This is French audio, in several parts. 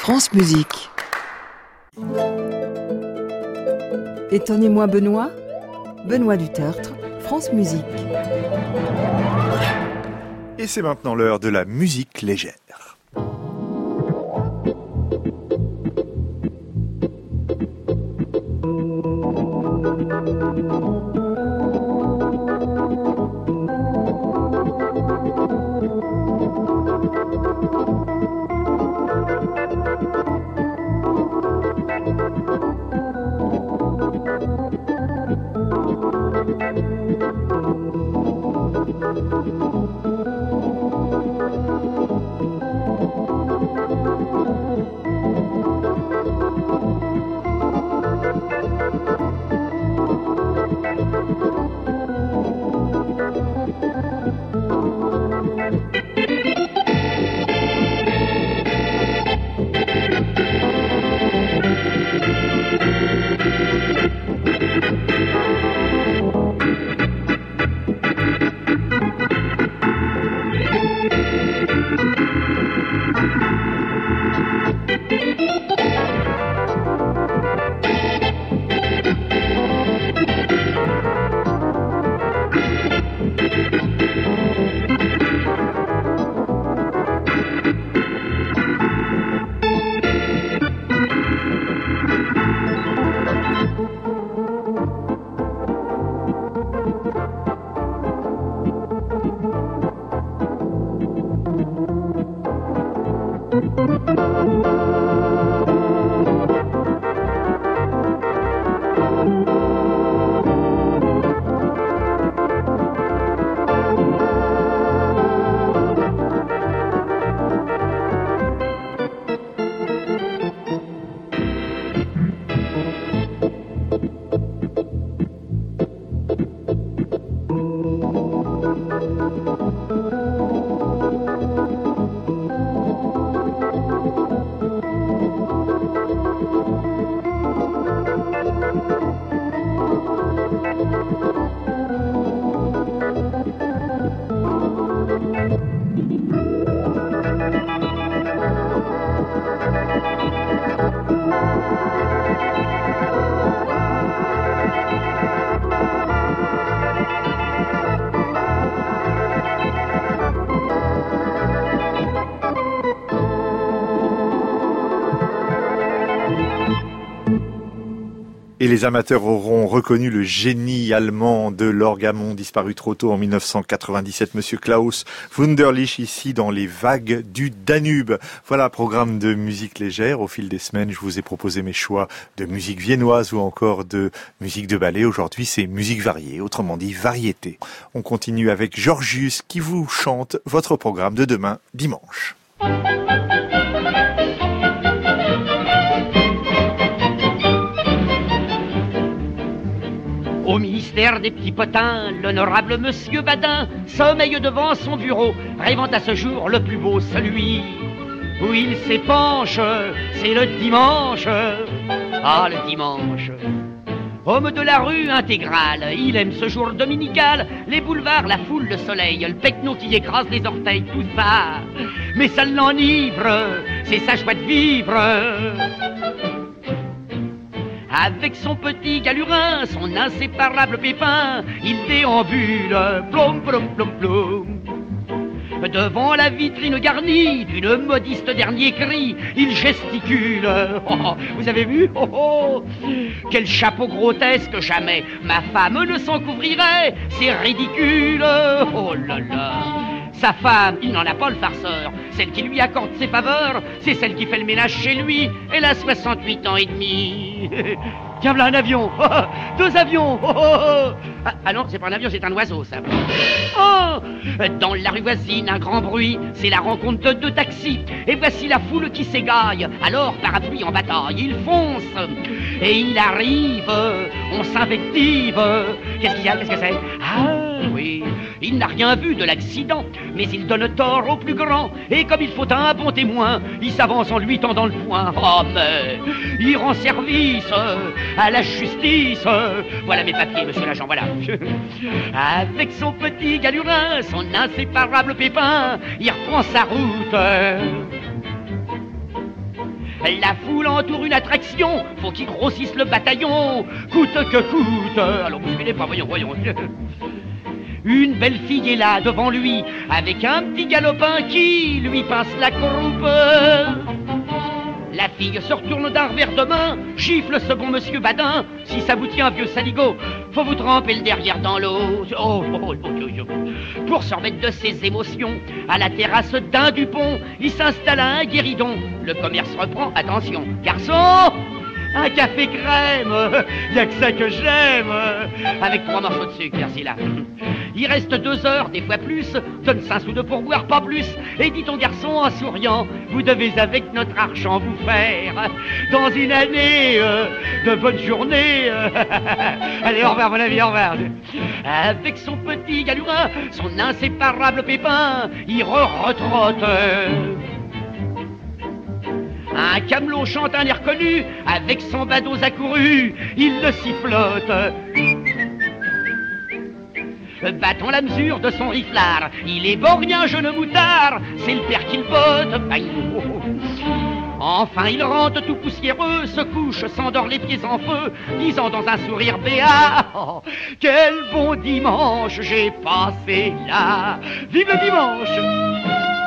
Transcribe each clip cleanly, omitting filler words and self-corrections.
France Musique. Étonnez-moi Benoît, Benoît Dutertre, France Musique. Et c'est maintenant l'heure de la musique légère. Et les amateurs auront reconnu le génie allemand de l'orgamon disparu trop tôt en 1997, Monsieur Klaus Wunderlich, ici dans les vagues du Danube. Voilà, programme de musique légère. Au fil des semaines, je vous ai proposé mes choix de musique viennoise ou encore de musique de ballet. Aujourd'hui, c'est musique variée, autrement dit variété. On continue avec Georgius qui vous chante votre programme de demain, dimanche. Au ministère des petits potins, l'honorable monsieur Badin sommeille devant son bureau, rêvant à ce jour le plus beau, celui où il s'épanche, c'est le dimanche. Ah, le dimanche. Homme de la rue intégrale, il aime ce jour dominical, les boulevards, la foule, le soleil, le pecno qui écrase les orteils, tout ça. Mais ça l'enivre, c'est sa joie de vivre. Avec son petit galurin, son inséparable pépin, il déambule, plom, plom, plom, plom. Devant la vitrine garnie d'une modiste dernier cri, il gesticule. Oh, oh, vous avez vu? Oh, oh. Quel chapeau grotesque, jamais ma femme ne s'en couvrirait. C'est ridicule. Oh là là. Sa femme, il n'en a pas le farceur. Celle qui lui accorde ses faveurs, c'est celle qui fait le ménage chez lui. Elle a 68 ans et demi. Tiens, voilà un avion. Oh, oh, deux avions. Oh, oh, oh. Ah non, c'est pas un avion, c'est un oiseau, ça. Oh, dans la rue voisine, un grand bruit. C'est la rencontre de deux taxis. Et voici la foule qui s'égaille. Alors, parapluie en bataille, il fonce. Et il arrive. On s'invective. Qu'est-ce qu'il y a? Qu'est-ce que c'est? Ah oui, il n'a rien vu de l'accident, mais il donne tort au plus grand. Et comme il faut un bon témoin, il s'avance en lui tendant le poing. Oh mais, il rend service à la justice. Voilà mes papiers, monsieur l'agent, voilà. Avec son petit galurin, son inséparable pépin, il reprend sa route. La foule entoure une attraction, faut qu'il grossisse le bataillon, coûte que coûte. Alors bousculez pas, voyons. Une belle fille est là devant lui, avec un petit galopin qui lui pince la croupe. La fille se retourne d'un revers de main, gifle ce bon monsieur Badin. Si ça vous tient, vieux saligo, faut vous tremper le derrière dans l'eau. Pour se remettre de ses émotions, à la terrasse d'un Dupont, il s'installe à un guéridon. Le commerce reprend, attention, garçon, un café crème, y'a que ça que j'aime. Avec 3 morceaux de sucre, merci là. Il reste 2 heures, des fois plus, donne 5 sous de pourboire, pas plus. Et dit ton garçon en souriant, vous devez avec notre argent vous faire dans une année de bonnes journées. Allez, au revoir mon ami, au revoir. Avec son petit galurin, son inséparable Pépin, il retrotte. Un camelot chante un air connu, avec son badaud accouru, il le sifflote. Battons la mesure de son riflard, il est borgnien, jeune moutard, c'est le père qui le botte. Enfin il rentre tout poussiéreux, se couche, s'endort les pieds en feu, disant dans un sourire béat, oh, quel bon dimanche j'ai passé là. Vive le dimanche!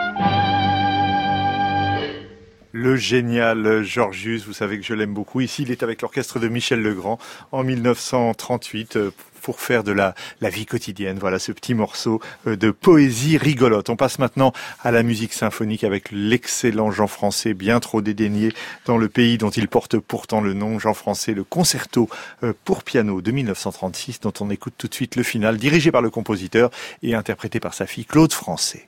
Le génial Georgius, vous savez que je l'aime beaucoup. Ici, il est avec l'orchestre de Michel Legrand en 1938 pour faire de la vie quotidienne. Voilà ce petit morceau de poésie rigolote. On passe maintenant à la musique symphonique avec l'excellent Jean Francé, bien trop dédaigné dans le pays dont il porte pourtant le nom. Jean Francé, le concerto pour piano de 1936, dont on écoute tout de suite le final, dirigé par le compositeur et interprété par sa fille Claude Francé.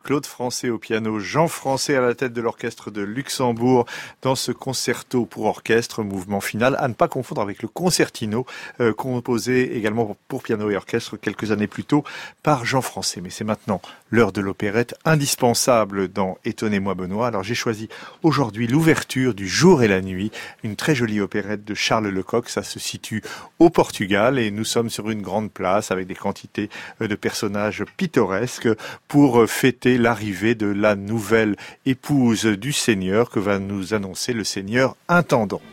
Claude Français au piano, Jean Français à la tête de l'orchestre de Luxembourg dans ce concerto pour orchestre, mouvement final, à ne pas confondre avec le concertino, composé également pour piano et orchestre quelques années plus tôt par Jean Français. Mais c'est maintenant l'heure de l'opérette, indispensable dans Étonnez-moi Benoît. Alors j'ai choisi aujourd'hui l'ouverture du Jour et la nuit, une très jolie opérette de Charles Lecoq. Ça se situe au Portugal et nous sommes sur une grande place avec des quantités de personnages pittoresques pour fêter l'arrivée de la nouvelle épouse du Seigneur que va nous annoncer le Seigneur intendant.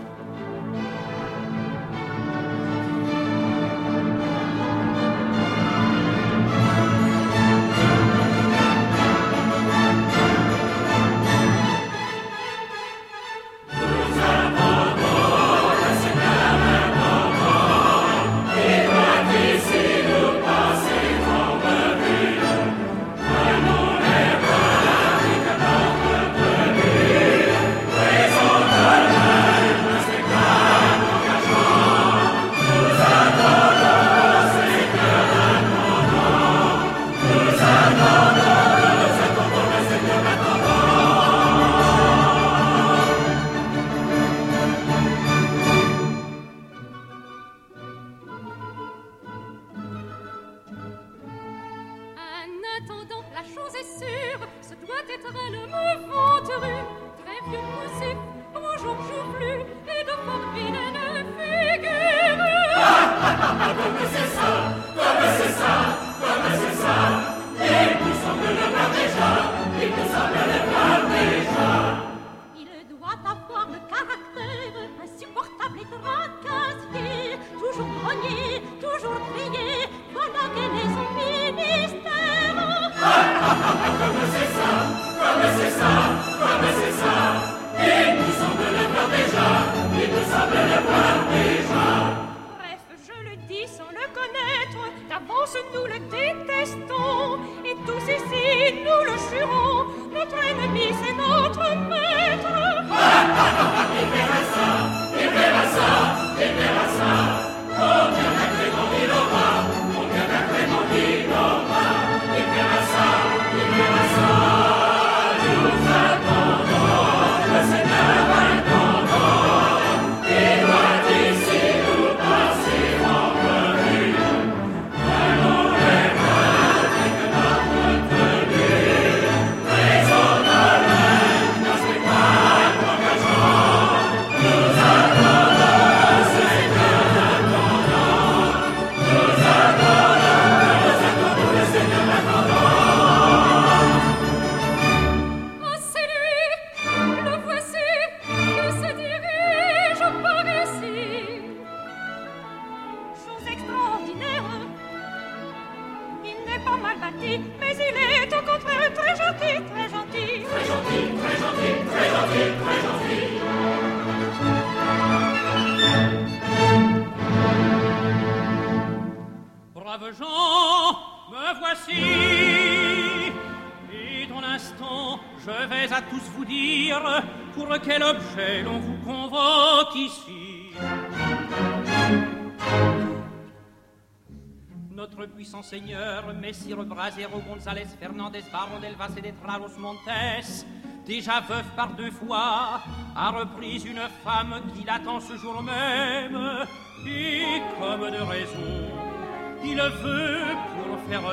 Seigneur, Messire Brasero González Fernández Baron del Valle de Traros Montes, déjà veuf par 2 fois, a repris une femme qui l'attend ce jour même, et comme de raison, il veut pour faire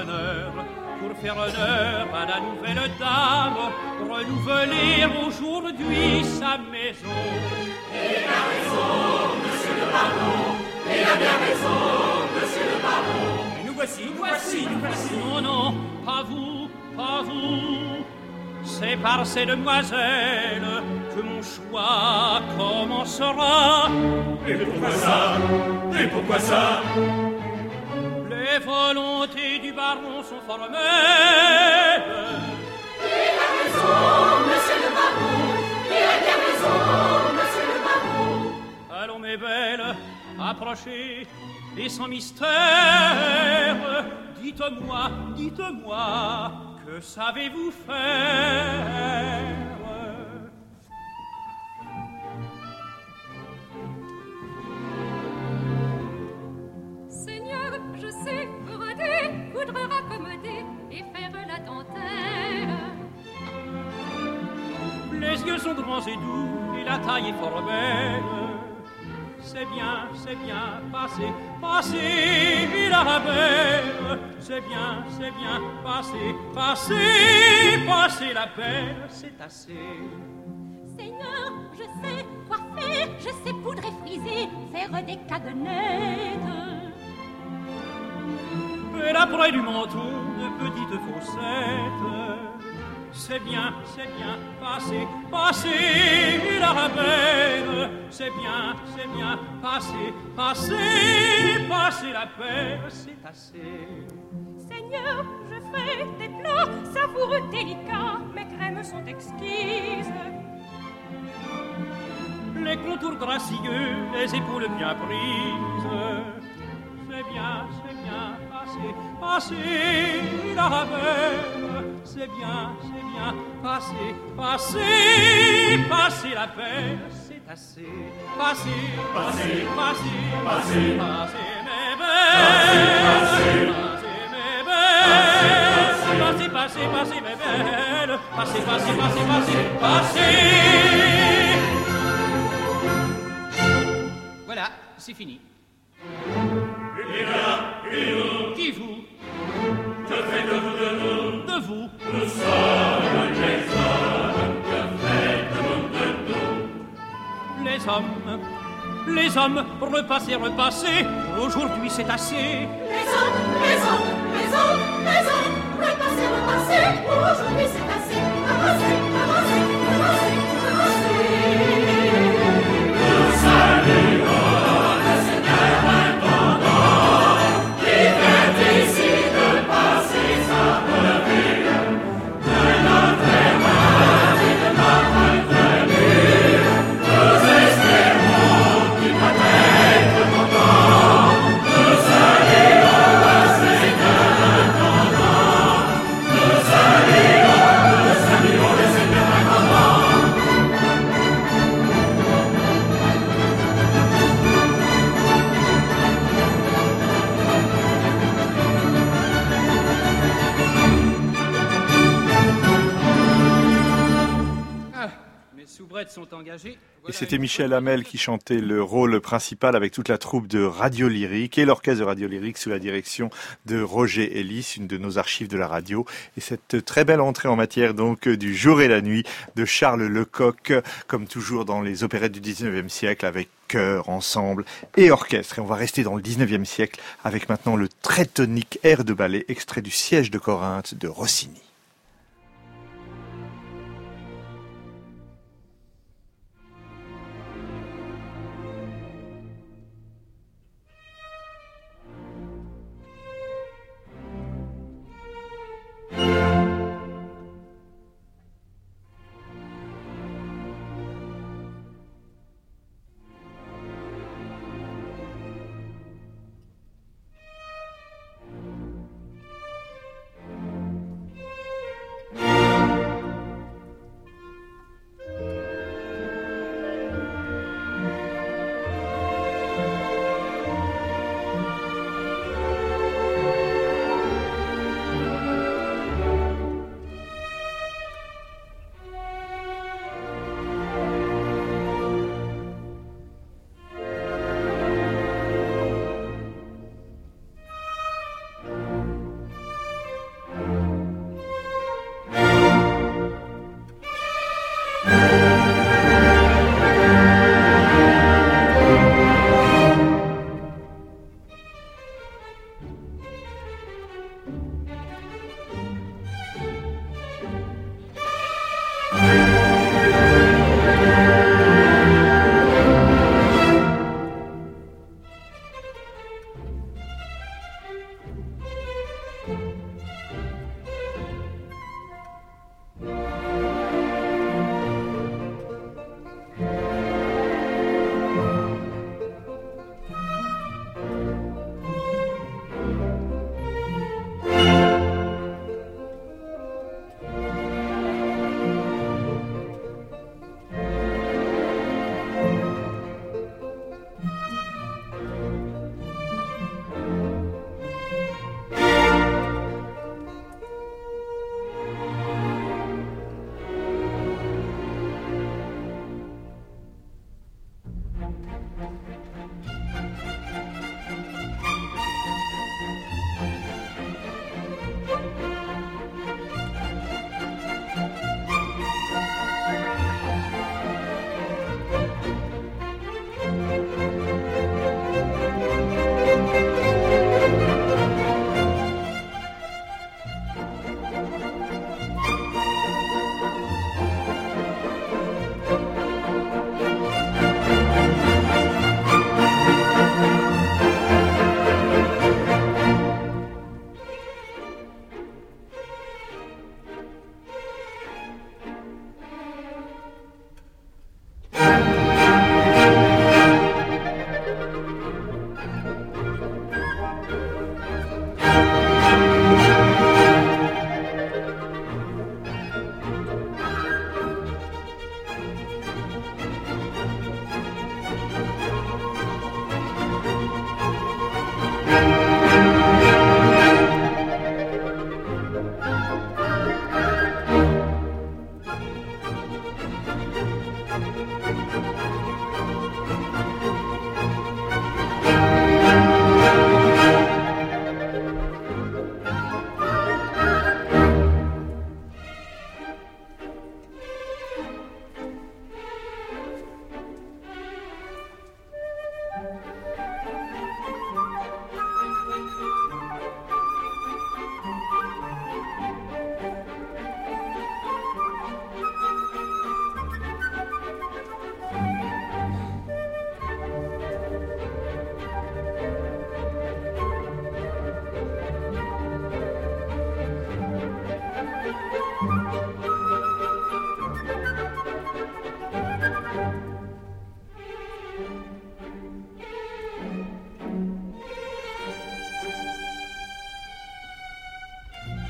honneur à la nouvelle dame, renouveler aujourd'hui sa maison. Il a raison, monsieur le baron, il a bien raison, monsieur le baron. Nous voici. Non, pas vous. C'est par ces demoiselles que mon choix commencera. Et pourquoi ça? Les volontés du baron sont formelles. Il a raison, monsieur le baron. Il a bien raison, monsieur le baron. Allons, mes belles, approchez. Et sans mystère, dites-moi, que savez-vous faire? Seigneur, je sais broder, coudre, raccommoder et faire la dentelle. Les yeux sont grands et doux, et la taille est fort belle. C'est bien, passez, passez la belle. C'est bien, passez, passez, passez la belle, c'est assez. Seigneur, je sais coiffer, je sais poudrer, friser, faire des cadenettes. Et après du menton, de petites faussettes. C'est bien, passez, passez la belle. C'est bien, passez, passez, passez la belle, c'est assez. Seigneur, je fais des plats savoureux, délicats, mes crèmes sont exquises. Les contours gracieux, les épaules bien prises. C'est bien, passez, passez la belle. C'est bien, passez, passez, passez la belle, c'est assez. Passez, Passez, passez, passez, passez mes belles, passez mes belles, passez, passez, passez mes belles, passez, passez, passez, passez, passez. Voilà, c'est fini. Et là, et nous, Qui vous? que faites-vous de nous? De vous. Nous sommes les hommes, que faites-vous de nous? Les hommes, repassez, repassez, aujourd'hui c'est assez. Les hommes, repassez, repassez, aujourd'hui c'est assez. Avancez, avancez, avancez, avancez. Nous saluons le Seigneur intendant, qui vient ici de passer sa revue, de notre erreur et de notre venue. Nous espérons qu'il va être content. Nous saluons le Seigneur intendant. Nous saluons le Seigneur intendant. Ah, mes soubrettes sont engagées. Et c'était Michel Hamel qui chantait le rôle principal avec toute la troupe de Radio Lyrique et l'orchestre de Radio Lyrique sous la direction de Roger Ellis, une de nos archives de la radio. Et cette très belle entrée en matière donc du jour et la nuit de Charles Lecoq, comme toujours dans les opérettes du 19e siècle avec chœur, ensemble et orchestre. Et on va rester dans le 19e siècle avec maintenant le très tonique air de ballet extrait du Siège de Corinthe de Rossini.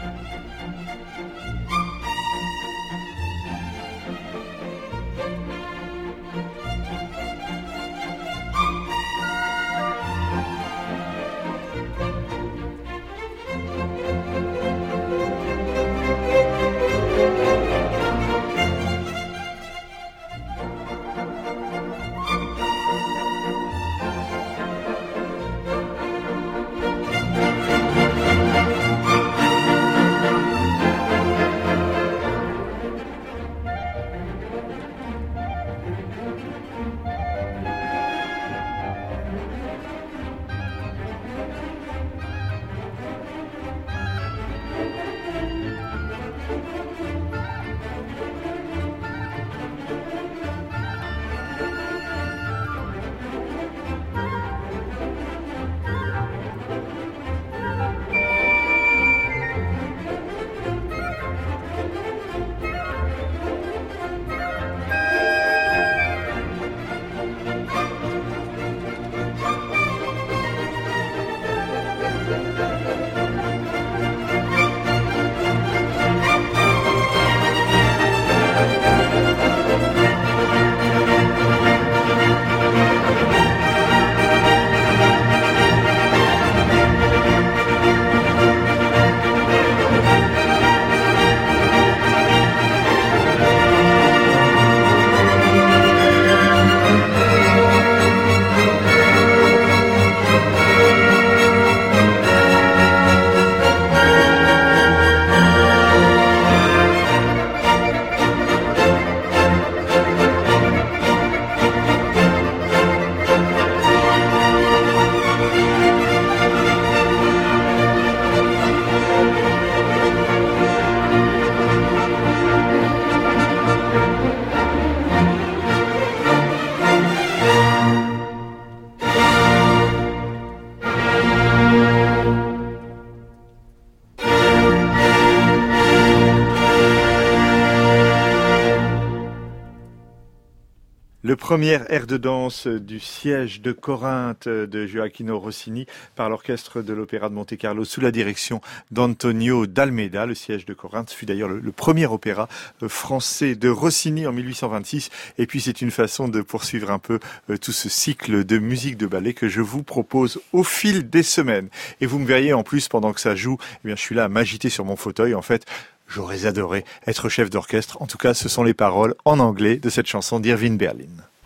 Le premier air de danse du siège de Corinthe de Gioachino Rossini par l'orchestre de l'Opéra de Monte-Carlo sous la direction d'Antonio d'Almeida. Le siège de Corinthe fut d'ailleurs le premier opéra français de Rossini en 1826. Et puis c'est une façon de poursuivre un peu tout ce cycle de musique de ballet que je vous propose au fil des semaines. Et vous me verriez en plus pendant que ça joue, eh bien je suis là à m'agiter sur mon fauteuil. En fait, j'aurais adoré être chef d'orchestre. En tout cas, ce sont les paroles en anglais de cette chanson d'Irving Berlin.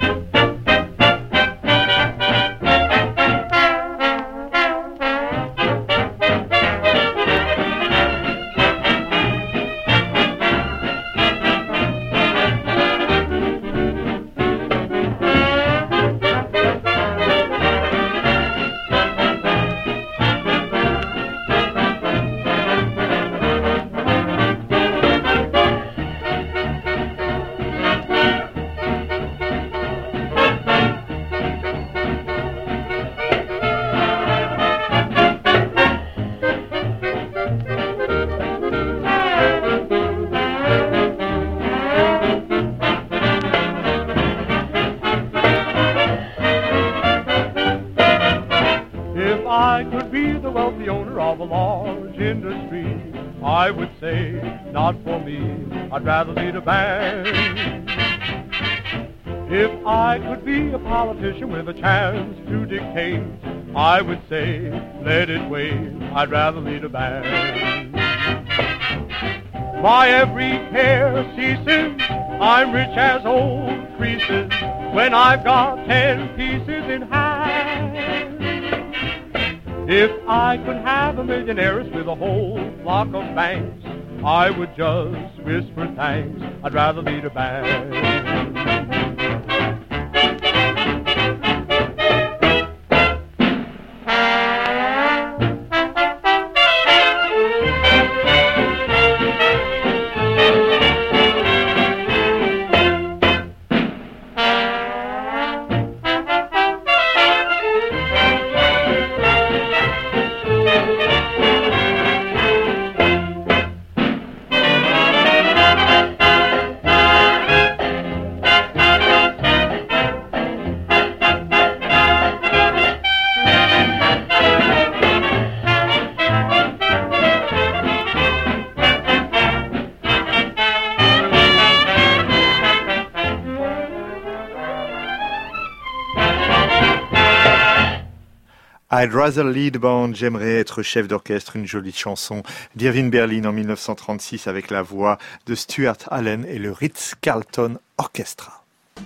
I would say, not for me, I'd rather lead a band. If I could be a politician with a chance to dictate, I would say, let it wave, I'd rather lead a band. My every care ceases, I'm rich as old creases, when I've got 10 pieces in hand. If I could have a million heirs with a whole flock of banks, I would just whisper thanks, I'd rather lead a band. I'd rather lead a band, j'aimerais être chef d'orchestre, une jolie chanson d'Irving Berlin en 1936 avec la voix de Stuart Allen et le Ritz-Carlton Orchestra.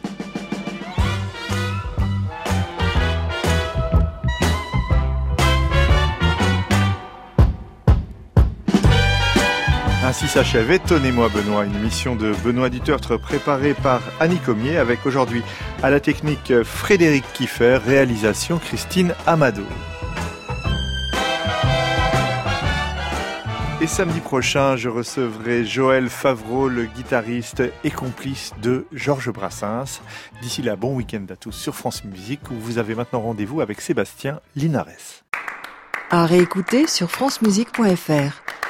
Ainsi s'achève Étonnez-moi Benoît, une émission de Benoît Dutertre préparée par Annie Comier avec aujourd'hui à la technique Frédéric Kiffer, réalisation Christine Amado. Et samedi prochain, je recevrai Joël Favreau, le guitariste et complice de Georges Brassens. D'ici là, bon week-end à tous sur France Musique où vous avez maintenant rendez-vous avec Sébastien Linares. À réécouter sur francemusique.fr.